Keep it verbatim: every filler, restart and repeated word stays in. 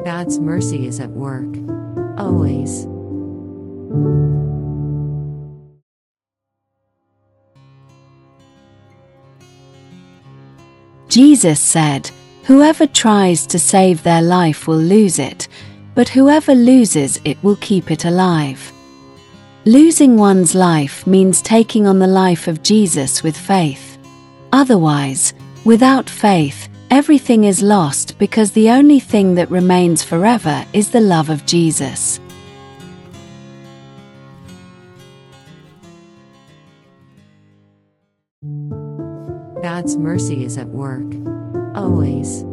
God's mercy is at work, always. Jesus said, "Whoever tries to save their life will lose it, but whoever loses it will keep it alive." Losing one's life means taking on the life of Jesus with faith. Otherwise, without faith, everything is lost because the only thing that remains forever is the love of Jesus. God's mercy is at work, always.